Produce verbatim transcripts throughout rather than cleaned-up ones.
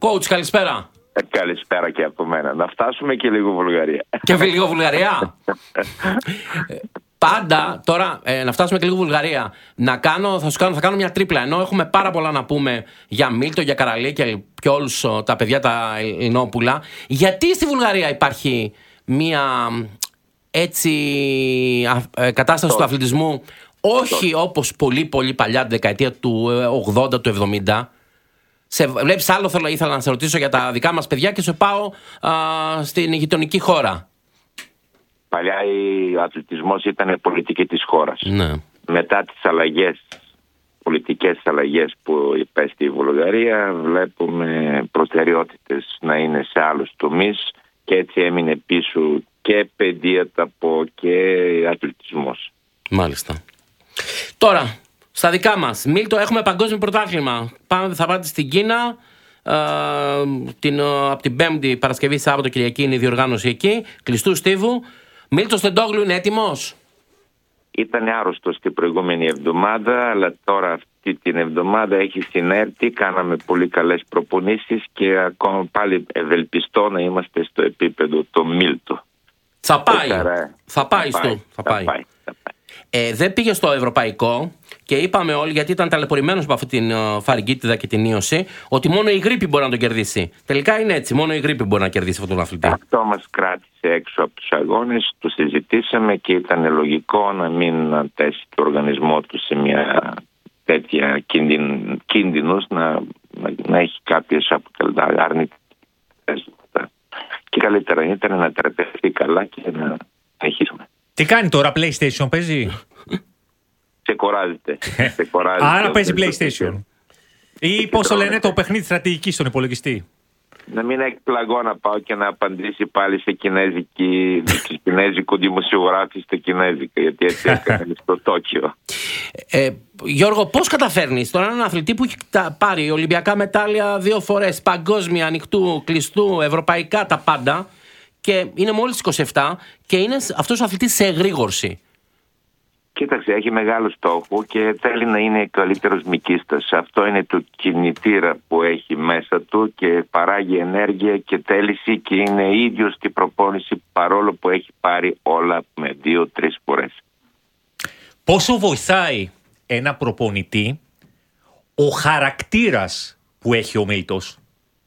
Coach, καλησπέρα. Ε, καλησπέρα και από μένα. Να φτάσουμε και λίγο Βουλγαρία. Και λίγο Βουλγαρία. Πάντα τώρα ε, να φτάσουμε και λίγο Βουλγαρία. Να κάνω, θα σου κάνω, θα κάνω μια τρίπλα. Ενώ έχουμε πάρα πολλά να πούμε για Μίλτο, για Καραλή και, και όλους τα παιδιά τα Ελληνόπουλα. Γιατί στη Βουλγαρία υπάρχει μια έτσι α, κατάσταση Τώρα. του αθλητισμού, όχι Τώρα. όπως πολύ πολύ παλιά, τη δεκαετία του ογδόντα, του εβδομήντα. Σε, βλέπεις άλλο, θέλω, ήθελα να σε ρωτήσω για τα δικά μας παιδιά και σε πάω α, στην γειτονική χώρα. Παλιά ο αθλητισμός ήταν πολιτική της χώρας. Ναι. Μετά τις αλλαγές, πολιτικές αλλαγές που υπέστη η Βουλγαρία, βλέπουμε προτεραιότητες να είναι σε άλλους τομείς και έτσι έμεινε πίσω και παιδεία και αθλητισμός. Μάλιστα. Τώρα, στα δικά μας, Μίλτο, έχουμε παγκόσμιο πρωτάθλημα. Πάμε, θα πάτε στην Κίνα. Ε, την, από την Πέμπτη, Παρασκευή, Σάββατο, Κυριακή είναι η διοργάνωση εκεί. Κλειστού στίβου. Μίλτο Στεντόγλου είναι έτοιμος? Ήταν άρρωστος την προηγούμενη εβδομάδα, αλλά τώρα αυτή την εβδομάδα έχει συνέρθει. Κάναμε πολύ καλές προπονήσεις και ακόμα πάλι ευελπιστώ να είμαστε στο επίπεδο του Μίλτο. Θα πάει. Θα πάει θα στο. πάει, Θα πάει. θα πάει, θα πάει. Ε, δεν πήγε στο ευρωπαϊκό και είπαμε όλοι, γιατί ήταν ταλαιπωρημένος από αυτή την uh, φαργκίτιδα και την ίωση, ότι μόνο η γρίπη μπορεί να τον κερδίσει. Τελικά είναι έτσι. Μόνο η γρίπη μπορεί να κερδίσει αυτόν τον αθλητή. Αυτό μας κράτησε έξω από τους αγώνες. Το συζητήσαμε και ήταν λογικό να μην θέσει το οργανισμό του σε μια τέτοια κίνδυν, κίνδυνος να, να, να έχει κάποιες αρνητικές. Και καλύτερα ήταν να τεραπευτεί καλά και να συνεχίσουμε. Τι κάνει τώρα, PlayStation παίζει? Σε κοράζεται. Άρα παίζει PlayStation. Ή πώς το λένε, το παιχνίδι στρατηγικής στον υπολογιστή. Να μην εκπλαγώ να πάω και να απαντήσει πάλι σε κινέζικη, κινέζικο δημοσιογράφη στα κινέζικα, γιατί έτσι έκανε στο Τόκιο. Ε, Γιώργο, πώς καταφέρνεις τώρα έναν αθλητή που έχει πάρει Ολυμπιακά μετάλλια δύο φορές, παγκόσμια, ανοιχτού, κλειστού, ευρωπαϊκά, τα πάντα, και είναι μόλις είκοσι επτά και είναι αυτός ο αθλητής σε εγρήγορση? Κοίταξε, έχει μεγάλο στόχο και θέλει να είναι καλύτερος μικίστας. Αυτό είναι το κινητήρα που έχει μέσα του και παράγει ενέργεια και θέληση και είναι ίδιος στην προπόνηση, παρόλο που έχει πάρει όλα με δύο-τρεις φορές. Πόσο βοηθάει ένα προπονητή ο χαρακτήρας που έχει ο Μίλτος?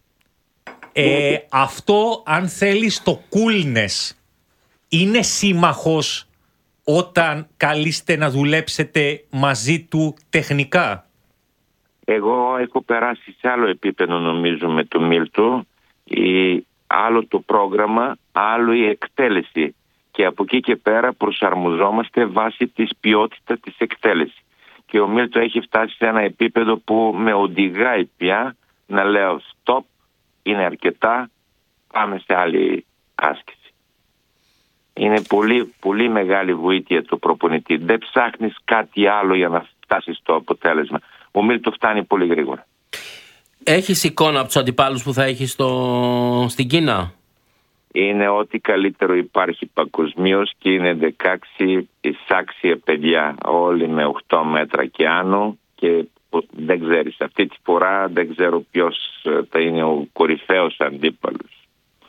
Ε, αυτό, αν θέλεις, το coolness είναι σύμμαχος όταν καλείστε να δουλέψετε μαζί του τεχνικά? Εγώ έχω περάσει σε άλλο επίπεδο, νομίζω, με το Μίλτο. Η, άλλο το πρόγραμμα, άλλο η εκτέλεση. Και από εκεί και πέρα προσαρμοζόμαστε βάσει της ποιότητας της εκτέλεσης. Και ο Μίλτο έχει φτάσει σε ένα επίπεδο που με οδηγάει πια να λέω stop, είναι αρκετά, πάμε σε άλλη άσκηση. Είναι πολύ, πολύ μεγάλη βοήθεια του προπονητή. Δεν ψάχνεις κάτι άλλο για να φτάσεις στο αποτέλεσμα. Ο Μίλτο φτάνει πολύ γρήγορα. Έχεις εικόνα από τους αντιπάλους που θα έχεις στο... στην Κίνα? Είναι ό,τι καλύτερο υπάρχει παγκοσμίως και είναι δεκαέξι εισάξια παιδιά, όλοι με οκτώ μέτρα και άνω, και δεν ξέρεις, αυτή τη φορά δεν ξέρω ποιος θα είναι ο κορυφαίος αντίπαλος.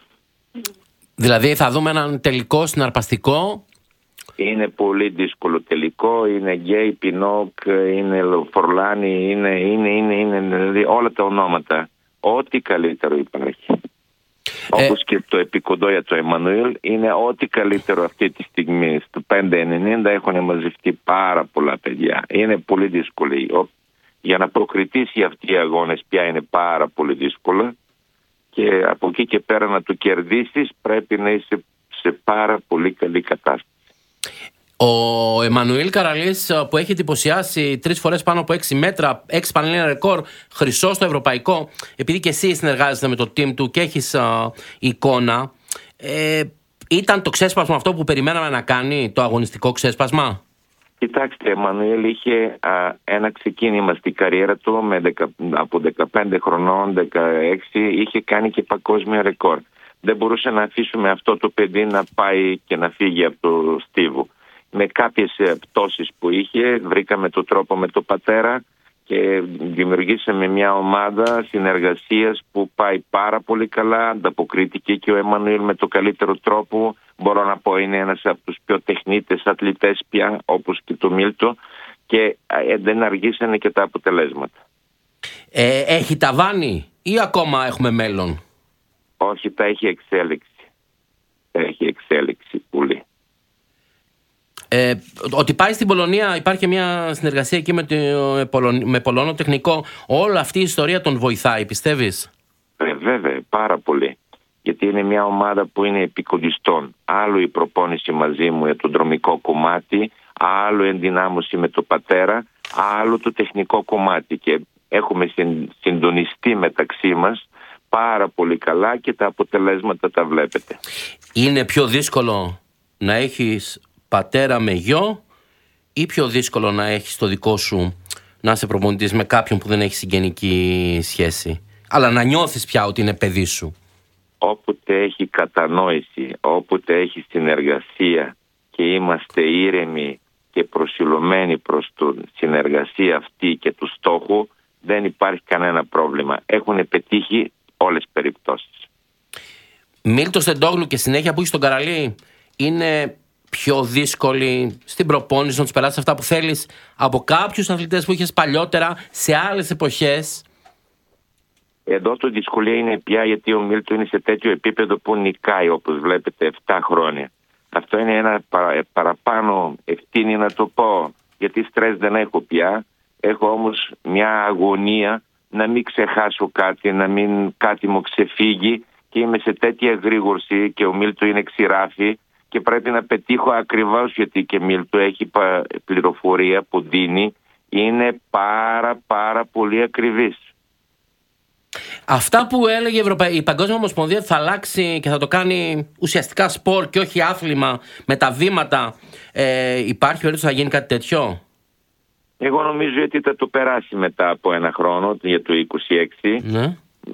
Δηλαδή θα δούμε έναν τελικό συναρπαστικό? Είναι πολύ δύσκολο τελικό, είναι Γκέι, Πινόκ, είναι Φορλάνη, είναι, είναι, είναι, είναι δηλαδή όλα τα ονόματα. Ό,τι καλύτερο υπάρχει. Ε... Όπως και το επικοντό το Εμμανουήλ, είναι ό,τι καλύτερο αυτή τη στιγμή. Στο πέντε ενενήντα έχουν μαζευτεί πάρα πολλά παιδιά. Είναι πολύ δύσκολο. Για να προκριθήσει αυτοί οι αγώνες πια είναι πάρα πολύ δύσκολο. Και από εκεί και πέρα να το κερδίσεις πρέπει να είσαι σε πάρα πολύ καλή κατάσταση. Ο Εμμανουήλ Καραλής, που έχει εντυπωσιάσει τρεις φορές πάνω από έξι μέτρα, έξι πανελλήνια ρεκόρ, χρυσό στο ευρωπαϊκό, επειδή και εσύ συνεργάζεσαι με το team του και έχεις α, εικόνα, ε, ήταν το ξέσπασμα αυτό που περιμέναμε να κάνει, το αγωνιστικό ξέσπασμα? Κοιτάξτε, Εμμανουήλ είχε α, ένα ξεκίνημα στην καριέρα του με δεκα, από δεκαπέντε χρονών, δεκαέξι, είχε κάνει και παγκόσμιο ρεκόρ. Δεν μπορούσε να αφήσουμε αυτό το παιδί να πάει και να φύγει από το στίβο. Με κάποιες πτώσεις που είχε, βρήκαμε τον τρόπο με τον πατέρα και δημιουργήσαμε μια ομάδα συνεργασίας που πάει πάρα πολύ καλά. Ανταποκρίθηκε και ο Εμμανουήλ με το καλύτερο τρόπο. Μπορώ να πω είναι ένας από τους πιο τεχνίτες αθλητές πια, όπως και το Μίλτο, και ε, δεν αργήσανε και τα αποτελέσματα. Ε, έχει ταβάνι ή ακόμα έχουμε μέλλον? Όχι, τα έχει εξέλιξη. Τα έχει εξέλιξη πολύ. Ε, ότι πάει στην Πολωνία, υπάρχει μια συνεργασία εκεί με, το, με Πολωνό τεχνικό. Όλη αυτή η ιστορία τον βοηθάει, πιστεύεις? Ε, βέβαια, πάρα πολύ. Γιατί είναι μια ομάδα που είναι επικοντιστών. Άλλο η προπόνηση μαζί μου για το δρομικό κομμάτι, άλλο η ενδυνάμωση με το πατέρα, άλλο το τεχνικό κομμάτι. Και έχουμε συντονιστεί μεταξύ μας πάρα πολύ καλά και τα αποτελέσματα τα βλέπετε. Είναι πιο δύσκολο να έχεις πατέρα με γιο ή πιο δύσκολο να έχεις το δικό σου να είσαι προπονητής με κάποιον που δεν έχει συγγενική σχέση, αλλά να νιώθεις πια ότι είναι παιδί σου? Όποτε έχει κατανόηση, όποτε έχει συνεργασία και είμαστε ήρεμοι και προσιλωμένοι προς τη συνεργασία αυτή και του στόχου, δεν υπάρχει κανένα πρόβλημα. Έχουν πετύχει όλες τις περιπτώσεις. Μίλτο Στεντόγλου, και συνέχεια που έχει στον Καραλί, είναι πιο δύσκολη στην προπόνηση να τους περάσεις αυτά που θέλεις από κάποιους αθλητές που είχες παλιότερα σε άλλες εποχές? Εδώ το δυσκολία είναι πια γιατί ο Μίλτο είναι σε τέτοιο επίπεδο που νικάει, όπως βλέπετε, επτά χρόνια. Αυτό είναι ένα παρα, παραπάνω ευθύνη να το πω, γιατί στρες δεν έχω πια. Έχω όμως μια αγωνία να μην ξεχάσω κάτι, να μην κάτι μου ξεφύγει, και είμαι σε τέτοια γρήγορση και ο Μίλτο είναι ξηράφι και πρέπει να πετύχω ακριβώς, γιατί και Μίλτο έχει πληροφορία που δίνει, είναι πάρα πάρα πολύ ακριβής. Αυτά που έλεγε η, Ευρωπα... η Παγκόσμια Ομοσπονδία θα αλλάξει και θα το κάνει ουσιαστικά σπορ και όχι άθλημα με τα βήματα, ε, υπάρχει περίπτωση να γίνει κάτι τέτοιο? Εγώ νομίζω ότι θα το περάσει μετά από ένα χρόνο, για το είκοσι έξι. Ναι.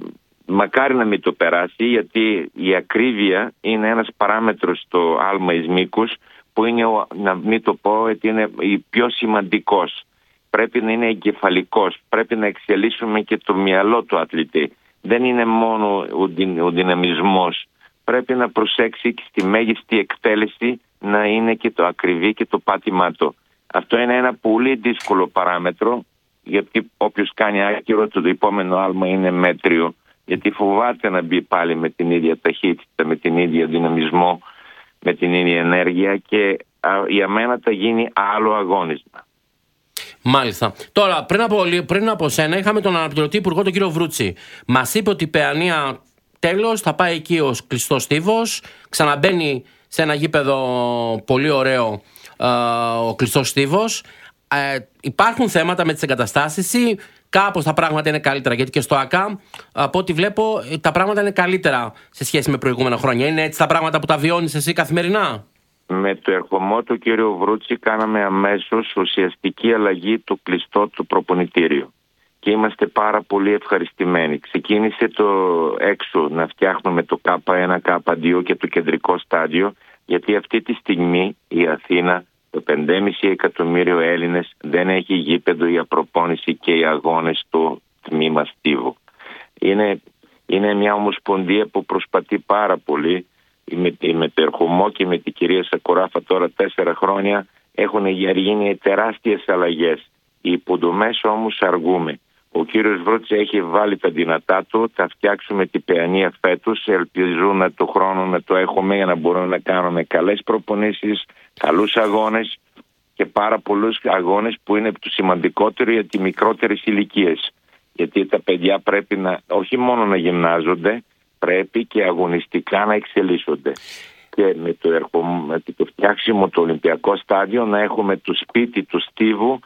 Μακάρι να μην το περάσει, γιατί η ακρίβεια είναι ένας παράμετρος στο άλμα εις μήκους που είναι, να μην το πω, ότι είναι η πιο σημαντικός. Πρέπει να είναι εγκεφαλικός, πρέπει να εξελίσσουμε και το μυαλό του αθλητή. Δεν είναι μόνο ο, δυ, ο δυναμισμός. Πρέπει να προσέξει και στη μέγιστη εκτέλεση να είναι και το ακριβή και το πάτημά του. Αυτό είναι ένα πολύ δύσκολο παράμετρο, γιατί όποιος κάνει άκυρο, το επόμενο άλμα είναι μέτριο. Γιατί φοβάται να μπει πάλι με την ίδια ταχύτητα, με την ίδια δυναμισμό, με την ίδια ενέργεια, και α, για μένα θα γίνει άλλο αγώνισμα. Μάλιστα. Τώρα, πριν από, πριν από σένα, είχαμε τον αναπληρωτή υπουργό, τον κύριο Βρούτσι. Μας είπε ότι η Παιανία τέλος θα πάει εκεί ως κλειστός στίβος, ξαναμπαίνει σε ένα γήπεδο πολύ ωραίο ε, ο κλειστός στίβος. Ε, υπάρχουν θέματα με τις εγκαταστάσεις ή κάπως τα πράγματα είναι καλύτερα? Γιατί και στο ΑΚΑ, από ό,τι βλέπω, τα πράγματα είναι καλύτερα σε σχέση με προηγούμενα χρόνια. Είναι έτσι τα πράγματα που τα βιώνεις εσύ καθημερινά? Με το ερχομό του κύριο Βρούτσι κάναμε αμέσως ουσιαστική αλλαγή το κλειστό του προπονητήριο και είμαστε πάρα πολύ ευχαριστημένοι. Ξεκίνησε το έξω να φτιάχνουμε το Κ ένα, Κ δύο και το κεντρικό στάδιο, γιατί αυτή τη στιγμή η Αθήνα, το πέντε κόμμα πέντε εκατομμύριο Έλληνες, δεν έχει γήπεδο για προπόνηση και οι αγώνες στο τμήμα Στίβου. Είναι, είναι μια ομοσπονδία που προσπαθεί πάρα πολύ. Με, με το ερχομό και με την κυρία Σακουράφα τώρα τέσσερα χρόνια έχουν γίνει τεράστιες αλλαγές. Οι υποδομές όμως αργούμε. Ο κύριος Βρούτσι έχει βάλει τα δυνατά του, θα φτιάξουμε την Παιανία φέτος, ελπίζουμε το χρόνο να το έχουμε για να μπορούμε να κάνουμε καλές προπονήσεις, καλούς αγώνες και πάρα πολλούς αγώνες που είναι το σημαντικότερο για τις μικρότερες ηλικίες. Γιατί τα παιδιά πρέπει να, όχι μόνο να γυμνάζονται, πρέπει και αγωνιστικά να εξελίσσονται. Και με το, ερχο, με το φτιάξιμο του Ολυμπιακό στάδιο να έχουμε το σπίτι του Στίβου,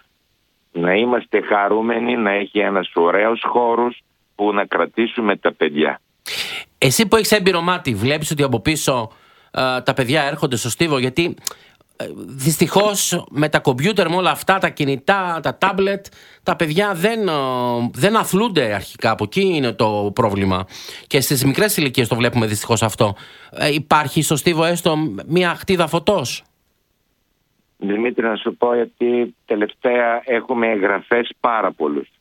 να είμαστε χαρούμενοι, να έχει ένας ωραίος χώρος που να κρατήσουμε τα παιδιά. Εσύ που έχεις έμπειρο μάτι, βλέπεις ότι από πίσω ε, τα παιδιά έρχονται στο Στίβο? Γιατί ε, δυστυχώς με τα κομπιούτερ, με όλα αυτά, τα κινητά, τα τάμπλετ, τα παιδιά δεν, ε, δεν αθλούνται αρχικά. Από εκεί είναι το πρόβλημα. Και στις μικρές ηλικίες το βλέπουμε δυστυχώς αυτό. Ε, υπάρχει στο Στίβο έστω μια χτίδα φωτός? Δημήτρη, να σου πω, γιατί τελευταία έχουμε εγγραφές πάρα πολλούς.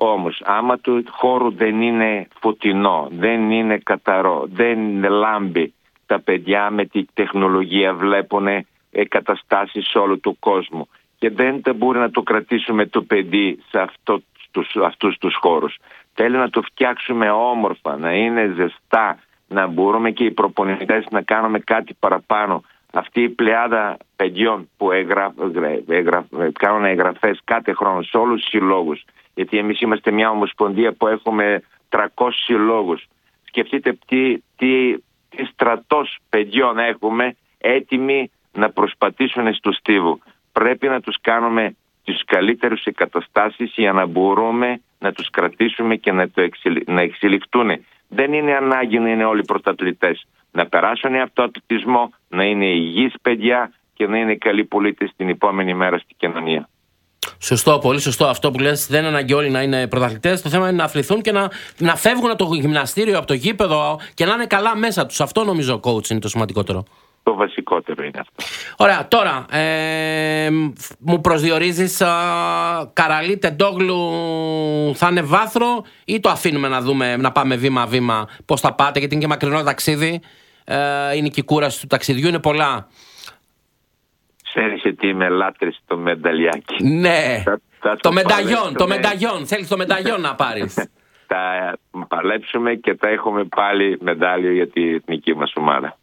Όμως άμα το χώρο δεν είναι φωτεινό, δεν είναι καθαρό, δεν λάμπει, τα παιδιά με τη τεχνολογία βλέπουν καταστάσεις σε όλο τον κόσμο και δεν μπορεί να το κρατήσουμε το παιδί σε αυτό, στους, αυτούς τους χώρους. Θέλει να το φτιάξουμε όμορφα, να είναι ζεστά, να μπορούμε και οι προπονητές να κάνουμε κάτι παραπάνω. Αυτή η πλειάδα παιδιών που εγγραφ, εγγραφ, κάνουν εγγραφές κάθε χρόνο σε όλους τους συλλόγους, γιατί εμείς είμαστε μια ομοσπονδία που έχουμε τριακόσιους συλλόγους. Σκεφτείτε τι, τι, τι στρατός παιδιών έχουμε έτοιμοι να προσπαθήσουν στο στίβο. Πρέπει να τους κάνουμε τις καλύτερες εγκαταστάσεις για να μπορούμε να τους κρατήσουμε και να, το εξελι... να εξελιχθούν. Δεν είναι ανάγκη να είναι όλοι πρωταθλητές. Να περάσουν αυτό το αθλητισμό, να είναι υγιείς παιδιά και να είναι καλοί πολίτες την επόμενη μέρα στην κοινωνία. Σωστό, πολύ σωστό αυτό που λες. Δεν είναι ανάγκη όλοι να είναι πρωταθλητές. Το θέμα είναι να αθληθούν και να, να φεύγουν από το γυμναστήριο, από το γήπεδο και να είναι καλά μέσα τους. Αυτό νομίζω, coach, είναι το σημαντικότερο. Το βασικότερο είναι αυτό. Ωραία, τώρα ε, μου προσδιορίζεις α, Καραλή, Τεντόγλου θα είναι βάθρο ή το αφήνουμε να δούμε, να πάμε βήμα-βήμα πώς θα πάτε, γιατί είναι και μακρινό ταξίδι, ε, είναι και η κούραση του ταξιδιού, είναι πολλά. Ξέρεις ότι είμαι λάτρης το μενταλιάκι. Ναι, θα, θα το, το μενταγιόν, το με... μενταγιόν, θέλεις το μενταγιόν να πάρεις. Θα παλέψουμε και θα έχουμε πάλι μεντάλιο για την εθνική μας ομάδα.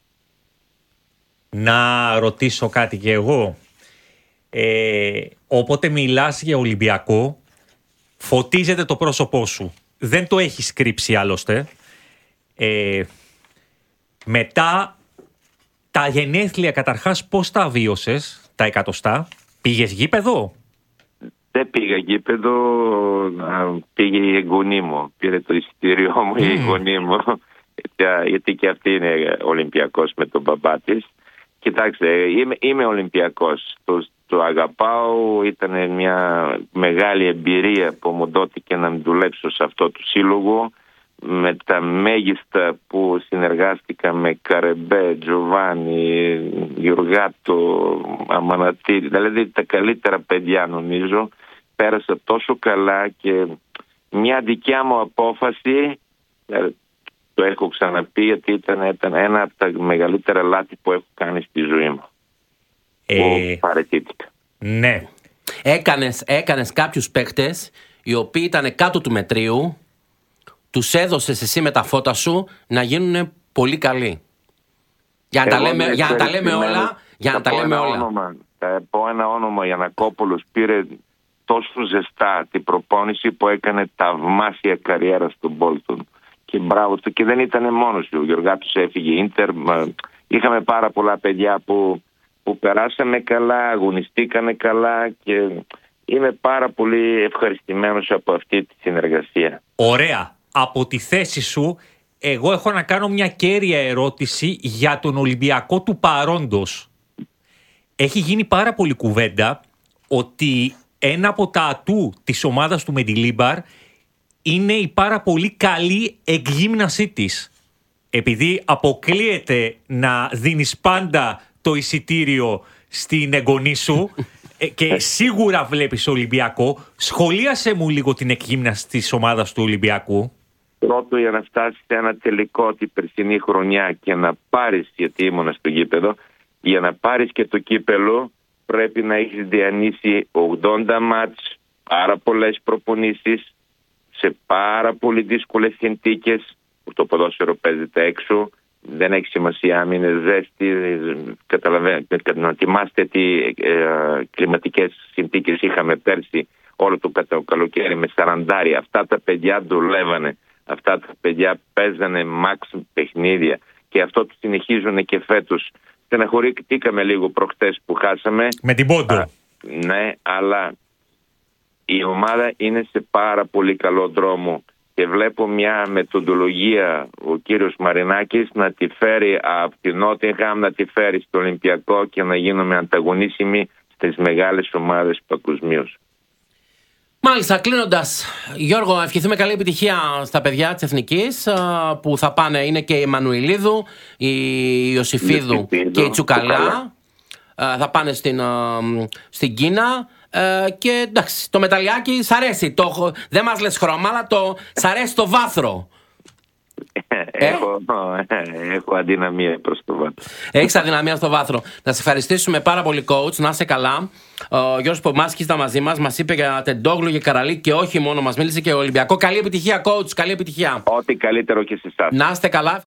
Να ρωτήσω κάτι και εγώ. Ε, όποτε μιλάς για Ολυμπιακό, φωτίζεται το πρόσωπό σου. Δεν το έχεις κρύψει άλλωστε. Ε, μετά τα γενέθλια καταρχάς πώς τα βίωσες, τα εκατοστά, πήγες γήπεδο? Δεν πήγα γήπεδο, πήγε η εγγονή μου, πήρε το εισιτήριό μου mm. η εγγονή μου, γιατί και αυτή είναι Ολυμπιακός με τον μπαμπά της. Κοιτάξτε, είμαι, είμαι Ολυμπιακός, το, το αγαπάω, ήταν μια μεγάλη εμπειρία που μου δόθηκε να δουλέψω σε αυτό το σύλλογο, με τα μέγιστα που συνεργάστηκα με Καρεμπέ, Τζοβάνι, Γιουργάτο, Αμανατίδη, δηλαδή τα καλύτερα παιδιά νομίζω. Πέρασα τόσο καλά και μια δικιά μου απόφαση, το έχω ξαναπεί, γιατί ήταν, ήταν ένα από τα μεγαλύτερα λάθη που έχω κάνει στη ζωή μου. Ε, που παραιτήθηκα. Ναι. Έκανες, έκανες κάποιους παίκτες οι οποίοι ήταν κάτω του μετρίου, τους έδωσες εσύ με τα φώτα σου να γίνουν πολύ καλοί. Για να τα λέμε, για να τα λέμε όλα, για να τα λέμε όλα. Όνομα, θα πω ένα όνομα, Γιαννακόπουλος πήρε τόσο ζεστά την προπόνηση που έκανε θαυμάσια καριέρα στον Μπόλτον. Και μπράβο του, και δεν ήταν μόνος του. Ο Γιωργάτος έφυγε Ίντερ. Είχαμε πάρα πολλά παιδιά που, που περάσαμε καλά, αγωνιστήκανε καλά και είμαι πάρα πολύ ευχαριστημένος από αυτή τη συνεργασία. Ωραία. Από τη θέση σου, εγώ έχω να κάνω μια κέρια ερώτηση για τον Ολυμπιακό του παρόντος. Έχει γίνει πάρα πολύ κουβέντα ότι ένα από τα ατού της ομάδας του Μεντιλίμπαρ είναι η πάρα πολύ καλή εκγύμνασή της. Επειδή αποκλείεται να δίνεις πάντα το εισιτήριο στην εγγονή σου και σίγουρα βλέπεις Ολυμπιακό, σχολίασε μου λίγο την εκγύμναση της ομάδας του Ολυμπιακού. Πρώτο, για να φτάσεις σε ένα τελικό την περσινή χρονιά και να πάρεις, γιατί ήμουν στο γήπεδο, για να πάρεις και το κύπελο πρέπει να έχεις διανύσει ογδόντα μάτς, πάρα πολλές προπονήσεις, σε πάρα πολύ δύσκολες συνθήκες που το ποδόσφαιρο παίζεται έξω. Δεν έχει σημασία αν είναι ζέστη. Καταλαβαίνετε, να θυμάστε τι ε, κλιματικές συνθήκες είχαμε πέρσι όλο το καλοκαίρι με σαραντάρια. Αυτά τα παιδιά δουλεύανε. Αυτά τα παιδιά παίζανε μάξ παιχνίδια. Και αυτό το συνεχίζουν και φέτος. Στεναχωρήκαμε λίγο προχτές που χάσαμε. Με την Πόντο. Α, ναι, αλλά η ομάδα είναι σε πάρα πολύ καλό δρόμο και βλέπω μια μεθοδολογία ο κύριος Μαρινάκης να τη φέρει από την Νότιγχαμ, να τη φέρει στο Ολυμπιακό και να γίνουμε ανταγωνίσιμοι στις μεγάλες ομάδες παγκοσμίως. Μάλιστα, κλείνοντας, Γιώργο, ευχηθούμε καλή επιτυχία στα παιδιά της Εθνικής που θα πάνε, είναι και η Μανουηλίδου, η Ιωσήφιδου και η Τσουκαλά. Θα πάνε στην, στην Κίνα. Ε, και εντάξει, το μεταλλιάκι σ' αρέσει. Το, δεν μας λες χρώμα, αλλά το, σ' αρέσει το βάθρο. Έχω, ε? έχω αδυναμία προς το βάθρο. Έχεις αδυναμία στο βάθρο. Να σε ευχαριστήσουμε πάρα πολύ, coach. Να είσαι καλά. Ο Γιώργος Πομάσκης ήταν μαζί μας. Μας είπε για Τεντόγλου, για Καραλί και όχι μόνο. Μας μίλησε και Ολυμπιακό. Καλή επιτυχία, coach. Καλή επιτυχία. Ό,τι καλύτερο και σε εσάς. Να είστε καλά.